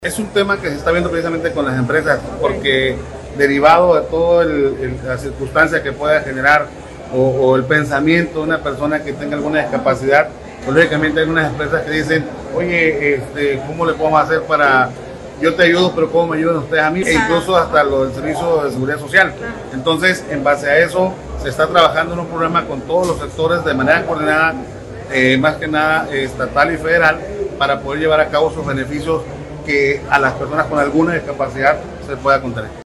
Es un tema que se está viendo precisamente con las empresas, porque derivado de toda la circunstancia que pueda generar o el pensamiento de una persona que tenga alguna discapacidad, pues lógicamente hay unas empresas que dicen, oye, ¿cómo le podemos hacer para, yo te ayudo, pero cómo me ayudan ustedes a mí? E incluso hasta lo del servicio de seguridad social. Entonces, en base a eso, se está trabajando en un programa con todos los sectores de manera coordinada, más que nada estatal y federal, para poder llevar a cabo sus beneficios que a las personas con alguna discapacidad se pueda contar.